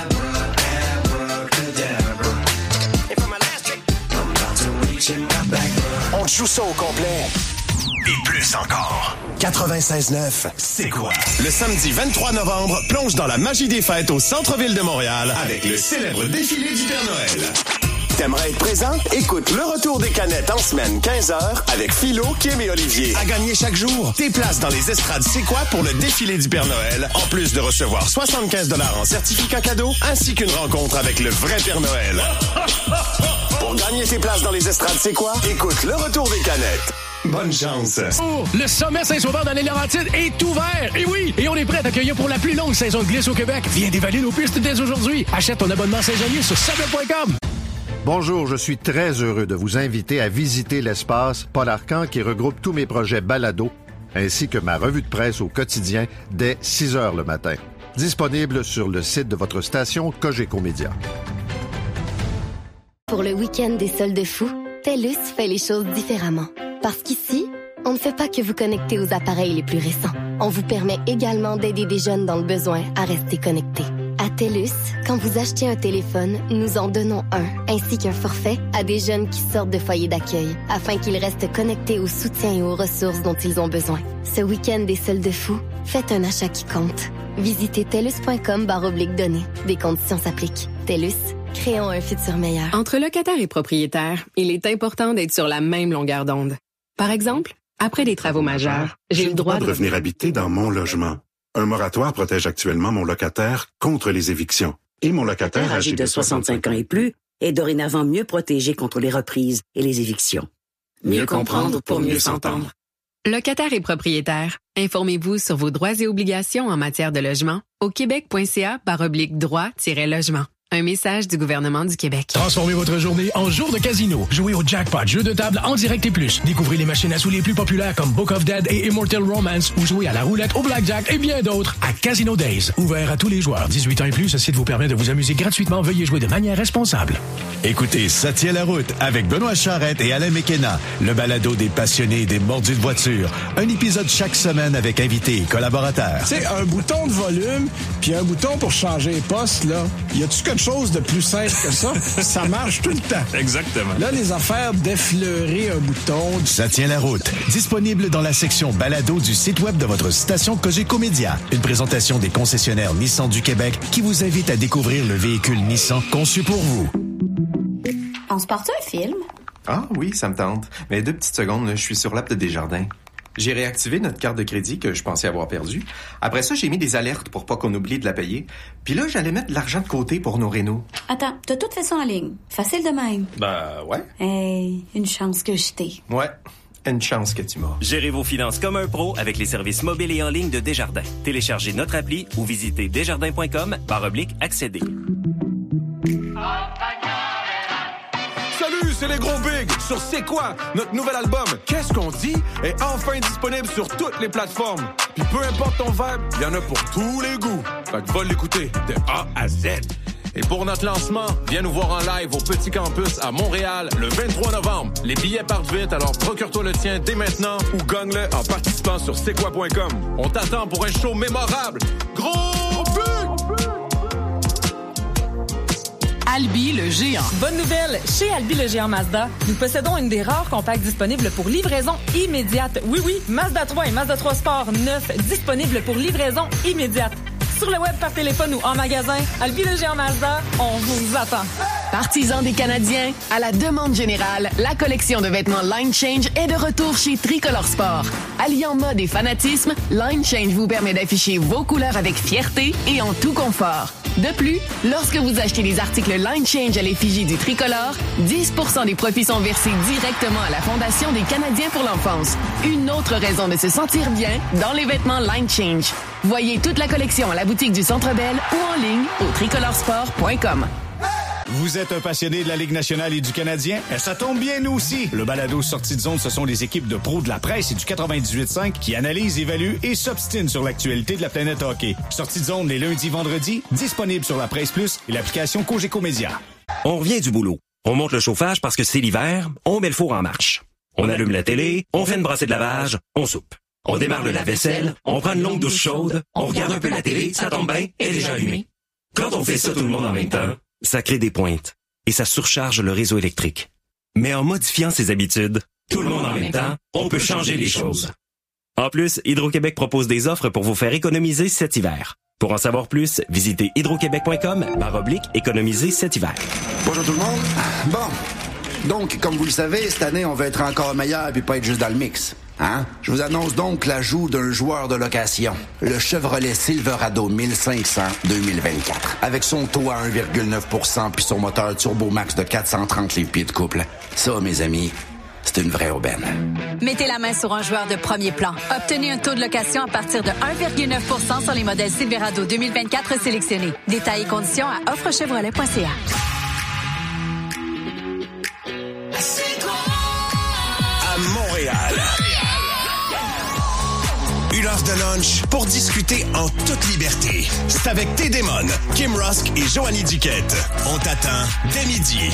On te joue ça au complet. Et plus encore. quatre-vingt-seize neuf, c'est quoi? Le samedi vingt-trois novembre, plonge dans la magie des fêtes au centre-ville de Montréal avec le célèbre défilé du Père Noël. T'aimerais être présent? Écoute le retour des canettes en semaine quinze heures avec Philo, Kim et Olivier. À gagner chaque jour, tes places dans les estrades C'est quoi pour le défilé du Père Noël, en plus de recevoir soixante-quinze dollars en certificat cadeau, ainsi qu'une rencontre avec le vrai Père Noël. Pour gagner tes places dans les estrades C'est quoi? Écoute le retour des canettes. Bonne chance. Oh, le sommet Saint-Sauveur dans les Laurentides est ouvert. Et oui, et on est prêt à t'accueillir pour la plus longue saison de glisse au Québec. Viens dévaler nos pistes dès aujourd'hui. Achète ton abonnement saisonnier sur sommet point com. Bonjour, je suis très heureux de vous inviter à visiter l'espace Paul Arcand qui regroupe tous mes projets balado ainsi que ma revue de presse au quotidien dès six heures le matin. Disponible sur le site de votre station Cogeco Média. Pour le week-end des soldes fous, TELUS fait les choses différemment. Parce qu'ici, on ne fait pas que vous connecter aux appareils les plus récents. On vous permet également d'aider des jeunes dans le besoin à rester connectés. À TELUS, quand vous achetez un téléphone, nous en donnons un, ainsi qu'un forfait à des jeunes qui sortent de foyers d'accueil, afin qu'ils restent connectés au soutien et aux ressources dont ils ont besoin. Ce week-end des soldes fous, faites un achat qui compte. Visitez telus point com barre oblique données. Des conditions s'appliquent. TELUS, créons un futur meilleur. Entre locataires et propriétaires, il est important d'être sur la même longueur d'onde. Par exemple, après des travaux majeurs, j'ai le droit de revenir habiter dans mon logement. Un moratoire protège actuellement mon locataire contre les évictions. Et mon locataire âgé de soixante-cinq ans et plus est dorénavant mieux protégé contre les reprises et les évictions. Mieux comprendre pour mieux s'entendre. Locataires et propriétaires, informez-vous sur vos droits et obligations en matière de logement au québec.ca barre oblique droit-logement. Un message du gouvernement du Québec. Transformez votre journée en jour de casino. Jouez au jackpot, jeu de table en direct et plus. Découvrez les machines à sous les plus populaires comme Book of Dead et Immortal Romance ou jouez à la roulette, au blackjack et bien d'autres à Casino Days. Ouvert à tous les joueurs. dix-huit ans et plus, ce site vous permet de vous amuser gratuitement. Veuillez jouer de manière responsable. Écoutez, ça tient la route avec Benoît Charrette et Alain Mekena. Le balado des passionnés des mordus de voiture. Un épisode chaque semaine avec invités et collaborateurs. Tu sais, un bouton de volume puis un bouton pour changer les postes, là. Y a-tu quelque chose de plus simple que ça? Ça marche tout le temps. Exactement. Là, les affaires d'effleurer un bouton... Ça tient la route. Disponible dans la section balado du site web de votre station Cogeco Média. Une présentation des concessionnaires Nissan du Québec qui vous invite à découvrir le véhicule Nissan conçu pour vous. On se part-tu un film? Ah oui, ça me tente. Mais deux petites secondes, là, je suis sur l'app de Desjardins. J'ai réactivé notre carte de crédit que je pensais avoir perdue. Après ça, j'ai mis des alertes pour pas qu'on oublie de la payer. Puis là, j'allais mettre de l'argent de côté pour nos rénaux. Attends, t'as tout fait ça en ligne. Facile de même. Ben, ouais. Hey, une chance que je t'ai. Ouais. Une chance que tu m'as. Gérez vos finances comme un pro avec les services mobiles et en ligne de Desjardins. Téléchargez notre appli ou visitez desjardins point com barre oblique accéder. Salut, c'est les gros bigs sur C'est quoi? Notre nouvel album Qu'est-ce qu'on dit? Est enfin disponible sur toutes les plateformes. Puis peu importe ton vibe, il y en a pour tous les goûts. Fait que va l'écouter de A à Z. Et pour notre lancement, viens nous voir en live au Petit Campus à Montréal le vingt-trois novembre. Les billets partent vite, alors procure-toi le tien dès maintenant ou gagne-le en participant sur c'est quoi point com. On t'attend pour un show mémorable. Gros big! Albi le géant. Bonne nouvelle! Chez Albi le géant Mazda, nous possédons une des rares compacts disponibles pour livraison immédiate. Oui, oui, Mazda trois et Mazda trois Sport neuf disponibles pour livraison immédiate. Sur le web, par téléphone ou en magasin, Albi le géant Mazda, on vous attend. Partisans des Canadiens, à la demande générale, la collection de vêtements Line Change est de retour chez Tricolor Sport. Alliant mode et fanatisme, Line Change vous permet d'afficher vos couleurs avec fierté et en tout confort. De plus, lorsque vous achetez des articles Line Change à l'effigie du tricolore, dix pour cent des profits sont versés directement à la Fondation des Canadiens pour l'enfance. Une autre raison de se sentir bien dans les vêtements Line Change. Voyez toute la collection à la boutique du Centre Bell ou en ligne au tricolore sport point com. Vous êtes un passionné de la Ligue nationale et du Canadien? Et ça tombe bien, nous aussi! Le balado Sortie de zone, ce sont les équipes de pros de la presse et du quatre-vingt-dix-huit cinq qui analysent, évaluent et s'obstinent sur l'actualité de la planète hockey. Sortie de zone les lundis, vendredis, disponible sur la Presse Plus et l'application Cogeco Média. On revient du boulot. On monte le chauffage parce que c'est l'hiver, on met le four en marche. On allume la télé, on fait une brassée de lavage, on soupe. On démarre le lave-vaisselle, on prend une longue douche chaude, on regarde un peu la télé, ça tombe bien, elle est déjà allumée. Quand on fait ça tout le monde en même temps, ça crée des pointes et ça surcharge le réseau électrique. Mais en modifiant ses habitudes, tout le monde en même temps, on peut changer les choses. En plus, Hydro-Québec propose des offres pour vous faire économiser cet hiver. Pour en savoir plus, visitez hydroquebec point com barre oblique économiser cet hiver. Bonjour tout le monde. Bon, donc comme vous le savez, cette année on veut être encore meilleur puis pas être juste dans le mix. Hein? Je vous annonce donc l'ajout d'un joueur de location, le Chevrolet Silverado mille cinq cents deux mille vingt-quatre. Avec son taux à un virgule neuf pour cent puis son moteur Turbo Max de quatre cent trente livres pieds de couple. Ça, mes amis, c'est une vraie aubaine. Mettez la main sur un joueur de premier plan. Obtenez un taux de location à partir de un virgule neuf pour cent sur les modèles Silverado deux mille vingt-quatre sélectionnés. Détails et conditions à offre chevrolet point c a. À Montréal. Une heure de lunch pour discuter en toute liberté. C'est avec T-Démon, Kim Rusk et Joanie Duquette. On t'attend dès midi.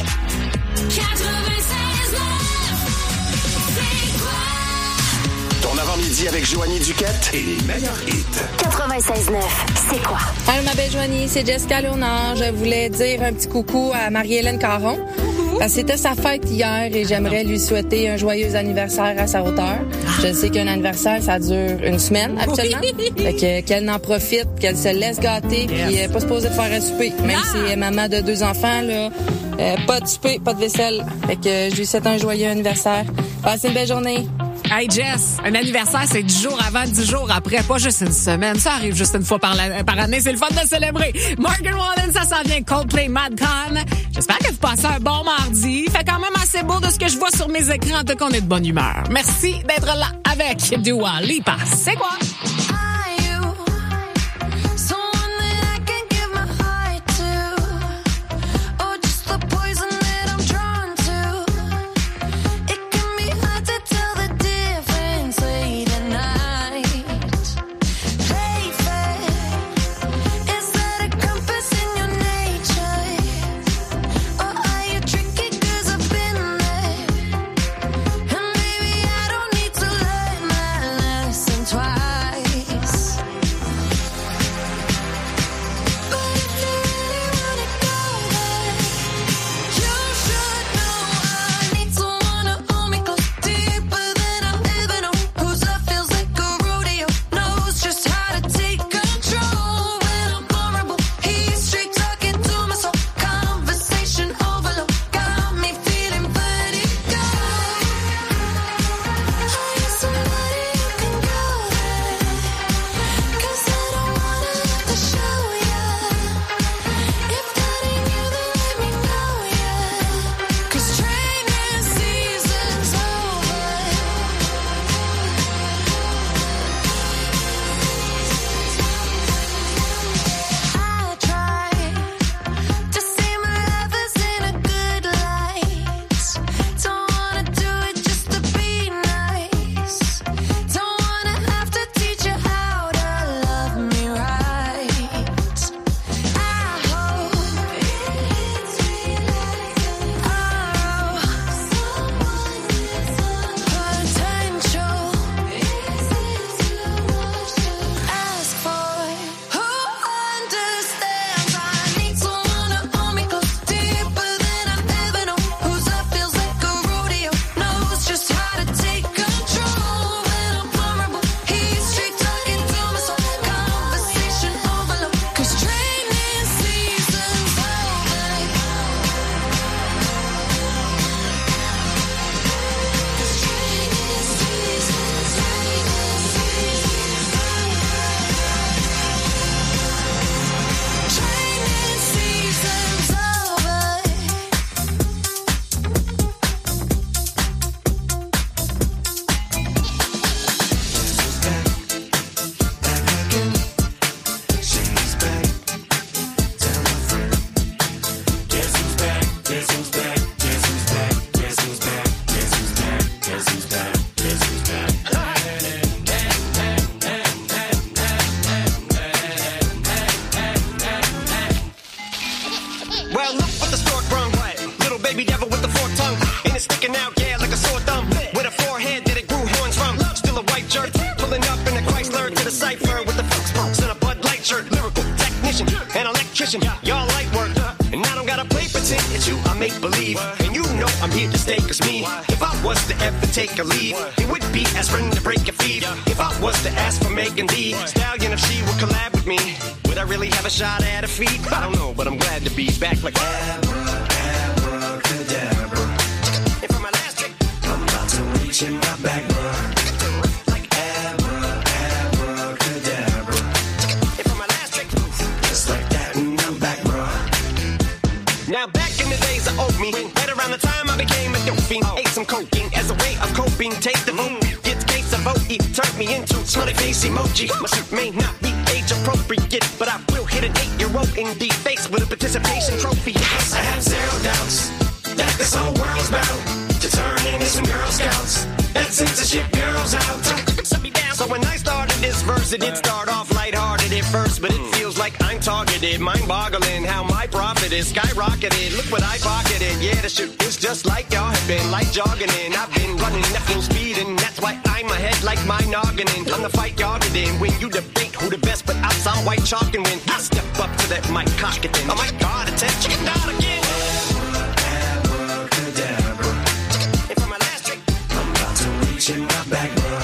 Ton avant-midi avec Joanie Duquette et les meilleurs hits. quatre-vingt-seize neuf, c'est quoi? Allô, ma belle Joanie, c'est Jessica Léonard. Je voulais dire un petit coucou à Marie-Hélène Caron. Parce que c'était sa fête hier et j'aimerais lui souhaiter un joyeux anniversaire à sa hauteur. Je sais qu'un anniversaire, ça dure une semaine habituellement. Fait que, qu'elle en profite, qu'elle se laisse gâter, yes. Puis euh, pas supposée de faire un souper. Même ah. si elle est maman de deux enfants, là, euh, pas de souper, pas de vaisselle. Fait que euh, je lui souhaite un joyeux anniversaire. Passez une belle journée. Hey Jess, un anniversaire, c'est dix jours avant, dix jours après, pas juste une semaine. Ça arrive juste une fois par, la, par année. C'est le fun de célébrer. Morgan Wallen, ça s'en vient. Coldplay, Madcon. J'espère que vous passez un bon mardi. Fait quand même assez beau de ce que je vois sur mes écrans. En tout cas, on est de bonne humeur. Merci d'être là avec Dua Lipa. C'est quoi? Y'all light work, and I don't gotta play pretend it's you. I make believe, and you know I'm here to stay. Cause me, if I was to ever take a leave, it would be aspirin to break your feet. If I was to ask for Megan Thee Stallion, if she would collab with me, would I really have a shot at her feet? I don't know, but I'm glad to be back like Abra, abracadabra. And for my last trick, I'm about to reach in my back, bruh. Now back in the days I owed me, right around the time I became a dope fiend, ate some cocaine as a way he turned me into smiley face emoji. My suit may not be age appropriate, but I will hit an eight-year-old in the face with a participation trophy. Yes, I have zero doubts that this whole world's bound to turn into some Girl Scouts and censorship girls out. So when I started this verse, it did start off lighthearted at first, but it feels like I'm targeted. Mind-boggling how my profit is skyrocketed. Look what I pocketed. Yeah, the shit is just like y'all have been, like jogging in. I've been running at full speed, and that's why I'm ahead like my noggin. I'm the fight y'all get in when you debate who the best, but I sound white chalk, and when I step up to that mic, cock it in. Oh my God, attention, chicken out again. Abracadabra. And for my last trick, I'm about to reach in my back, bro.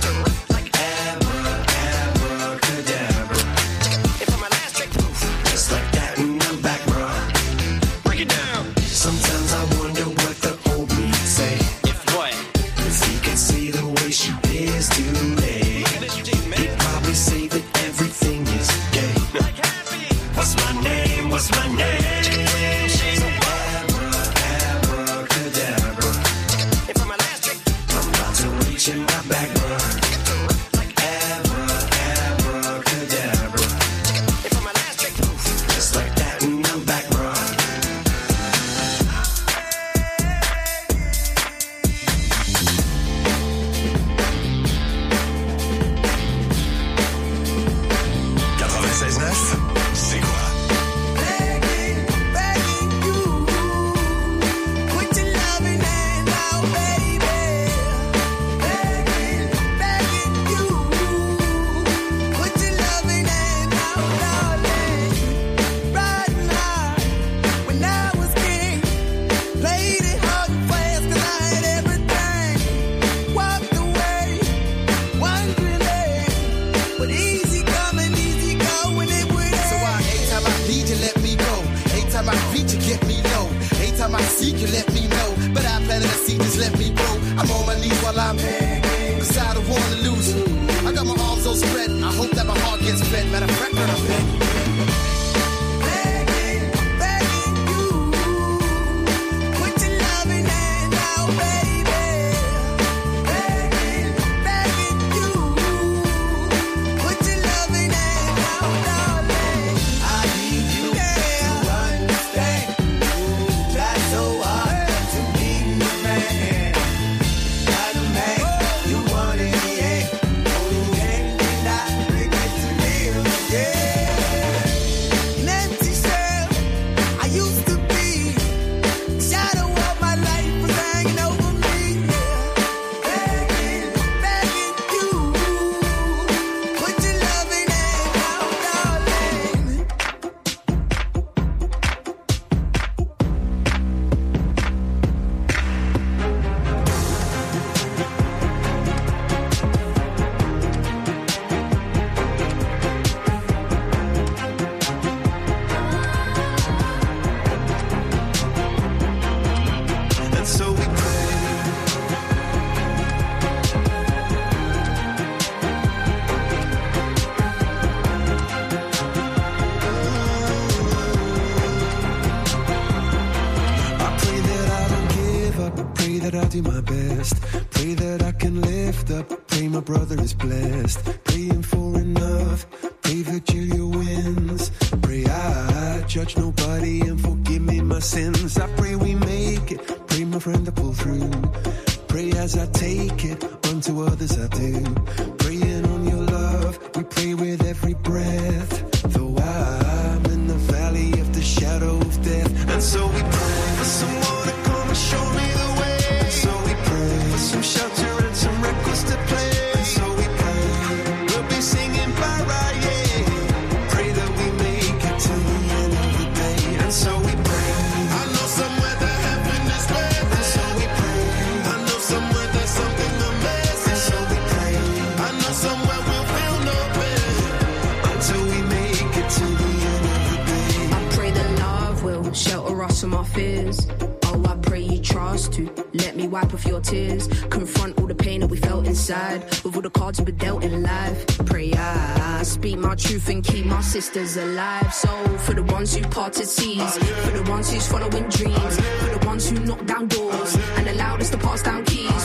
Sisters alive, so for the ones who parted seas, for the ones who's following dreams, for the ones who knocked down doors and allowed us to pass down keys. Pray that we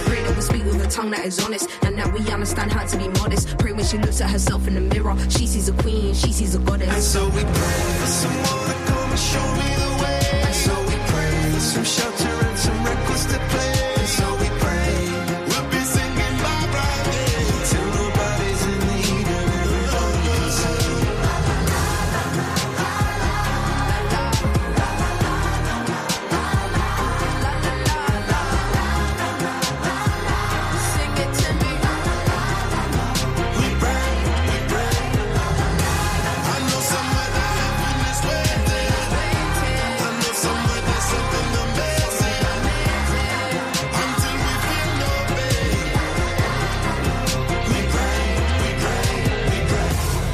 speak with a tongue that is honest. And now we understand how to be modest. Pray when she looks at herself in the mirror, she sees a queen, she sees a goddess. And so we pray for someone to come and show me the way. And so we pray for some shelter and some records to play. And so we pray we'll be singing bye bye day till nobody's in need and everybody can sing. Sing it to me. We pray, we pray. I know somewhere that heaven is waiting. I know somewhere there's something amazing. Until we feel no pain. We pray, we pray, we pray.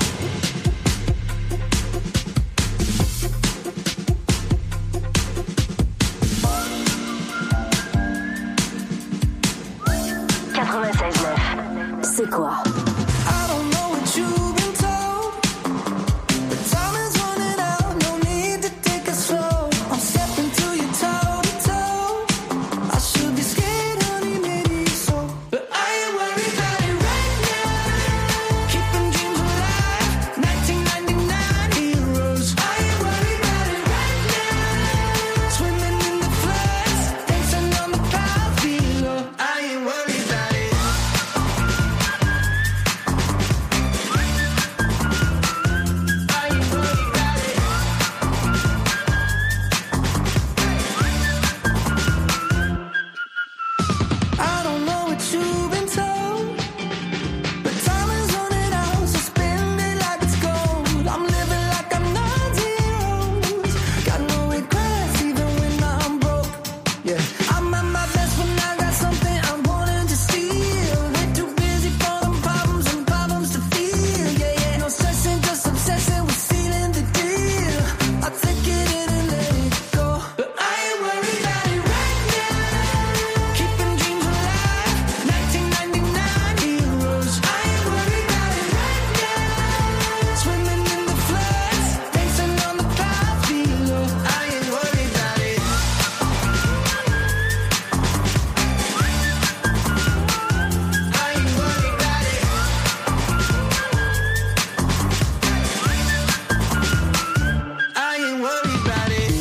quatre-vingt-seize neuf. C'est quoi? I don't know what you've been told, but time is running out. No need to take it slow. I'm stepping to you toe to toe. I should be scared, honey, maybe so, but I ain't worried about it right now. Keeping dreams alive, nineteen ninety-nine heroes. I ain't worried about it right now. Swimming in the floods, dancing on the clouds below. I ain't worried about it. I don't know what you've been told, but time is running out, so spend it like it's gold. I'm living like I'm not zeros. Got no regrets even when I'm broke. Yeah, I'm at my best when I got something I'm wanting to steal. Way too busy for them problems and problems to feel. Yeah, yeah, no stressing, just obsessing with sealing the deal. I take it in and let it go, but I ain't worried about it right now. Keeping dreams alive, nineteen ninety-nine heroes. I ain't worried about it right now. Swimming in the floods, dancing on the clouds below. I ain't worried about it. I ain't worried about it. I ain't worried about it.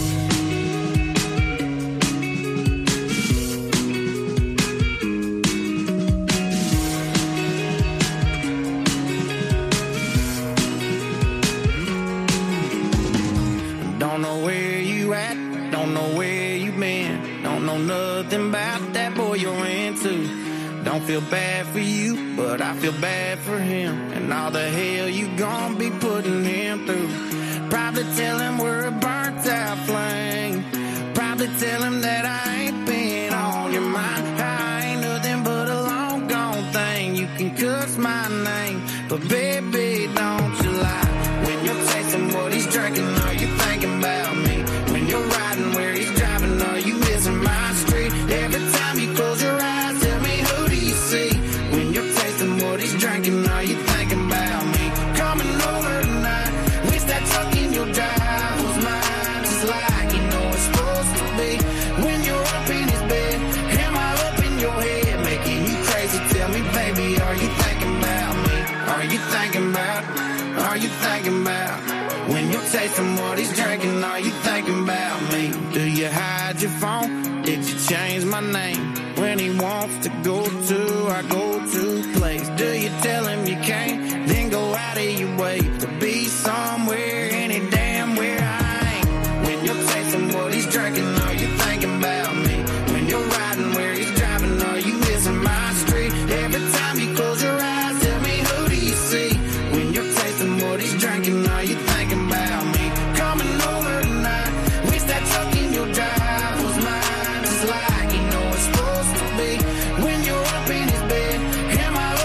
Don't know where you at, don't know where you been, don't know nothing about that boy you're into. Don't feel bad for you, but I feel bad for him and all the hell you gon' be putting him through. Probably tell him we're a burnt out flame. Probably tell him that I ain't been on your mind. I ain't nothing but a long gone thing. You can cuss my name, but baby, don't you lie. When you're tasting what he's drinking, are you thinking about me? When you're riding where he's driving, are you missing my street? Every time you close your eyes, tell me, who do you see? When you're tasting what he's drinking, are you thinking about me? Coming over tonight, wish that truck in your drive was mine, just like you know it's supposed to be. When you're up in his bed, am I up in your head, making you crazy? Tell me, baby, are you thinking about me? Are you thinking about, are you thinking about? When you're tasting what he's drinking, are you thinking about me? Do you hide your phone? Did you change my name? When he wants to go to our go-to place, do you tell him you can't? Then go out of your way to be somewhere, any damn where I ain't. When you're tasting what he's drinking, are you thinking about me? When you're riding where he's driving, are you missing my street? Every time you close your eyes, tell me, who do you see? When you're tasting what he's drinking, are you thinking about me? Coming over tonight, wish that truck in your drive was mine, just like you know it's supposed to be. When you're up in his bed, am I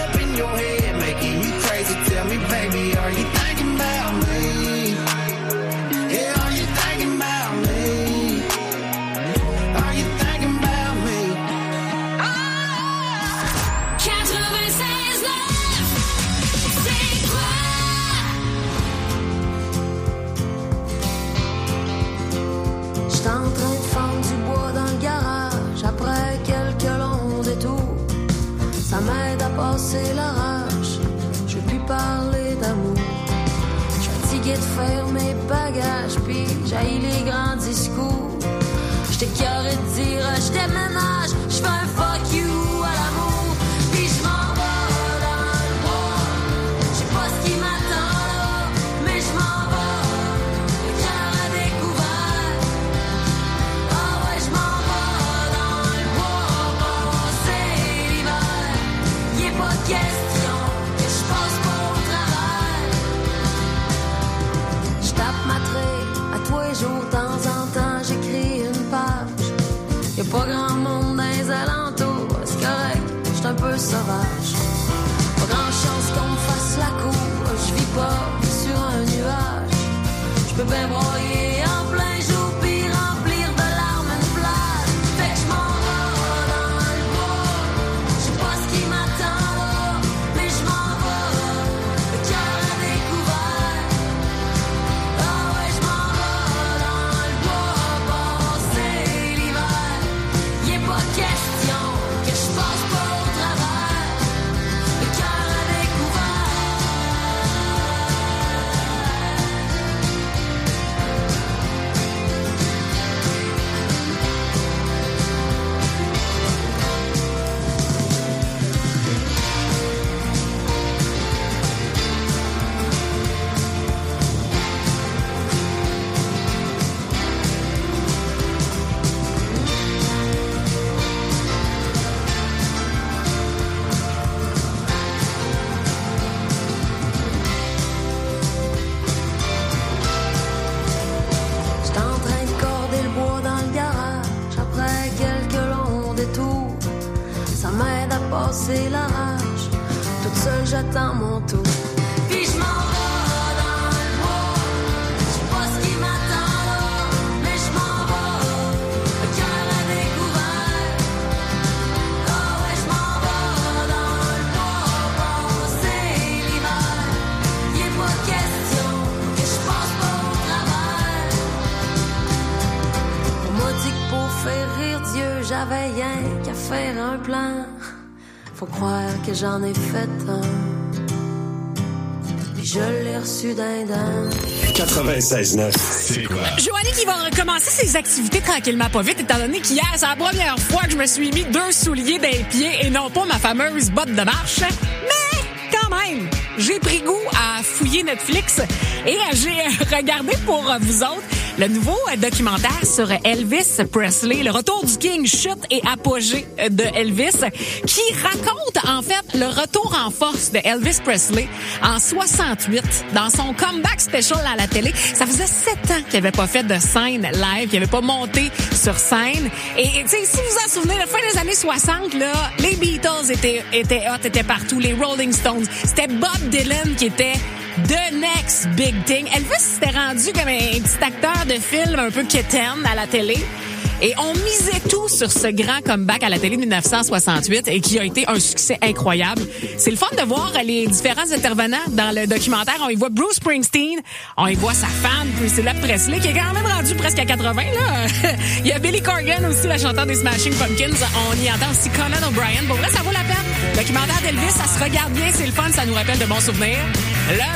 fatiguée de faire mes bagages, puis j'haïs les grands discours. J'étais carré de dire je déménage, je fais un fuck you à l'amour, puis je m'en vais dans le bois. Je sais pas ce qui m'attend là, mais je m'en vais, le cœur à découvert. Ah ouais, je m'en vais dans le bois, passer l'hiver. Y'est pas de question que je passe pas au travail. Je tape ma traite à tous les jours, de temps en temps j'écris une page. Y'a pas grand monde dans les alentours, c'est correct, j'suis un peu sauvage. Pas grand chance qu'on me fasse la cour, j'vis pas sur un nuage. J'peux bien broyer en plein jour pis remplir de larmes une plage. Fait que j'm'en vais dans le bois, j'sais pas ce qui m'attend là, mais j'm'en vais, le cœur à découvert. Ah ouais, j'm'en vais dans le bois, passer l'hiver. Y'est pas de question que je passe pas au travers, le cœur à découvert. J'étais en train de corder le bois dans le garage après quelques longs détours. Ça m'aide à passer la rage. Toute seule j'attends mon tour. Puis je m'en vais dans le bois. Je sais pas ce qui m'attend là, mais je m'en vais, le cœur à découvert. Ah ouais, je m'en vais dans le bois, passer l'hiver. Y'est pas de question que je passe pas au travers. On m'a dit que pour faire rire Dieu, j'avais rien qu'à faire un plan. Faut croire que j'en ai fait un, puis je l'ai reçu d'un d'un. quatre-vingt-seize neuf, c'est quoi? Joanie qui va recommencer ses activités tranquillement pas vite, étant donné qu'hier, c'est la première fois que je me suis mis deux souliers dans les pieds et non pas ma fameuse botte de marche. Mais quand même, j'ai pris goût à fouiller Netflix et j'ai regardé pour vous autres le nouveau documentaire sur Elvis Presley, le retour du King, chute et apogée de Elvis, qui raconte en fait le retour en force de Elvis Presley en soixante-huit dans son comeback special à la télé. Ça faisait sept ans qu'il avait pas fait de scène live, qu'il avait pas monté sur scène. Et tu sais, si vous vous en souvenez, la fin des années soixante, là, les Beatles étaient étaient hot, étaient partout, les Rolling Stones, c'était Bob Dylan qui était the next big thing. Elvis s'était rendu comme un petit acteur de film un peu quétaine à la télé. Et on misait tout sur ce grand comeback à la télé de dix-neuf cent soixante-huit et qui a été un succès incroyable. C'est le fun de voir les différents intervenants dans le documentaire. On y voit Bruce Springsteen, on y voit sa femme Priscilla Presley qui est quand même rendue presque à quatre-vingts. Là. Il y a Billy Corgan aussi, la chanteuse des Smashing Pumpkins. On y entend aussi Conan O'Brien. Pour vrai, ça vaut la peine. Le documentaire d'Elvis, ça se regarde bien, c'est le fun, ça nous rappelle de bons souvenirs. Le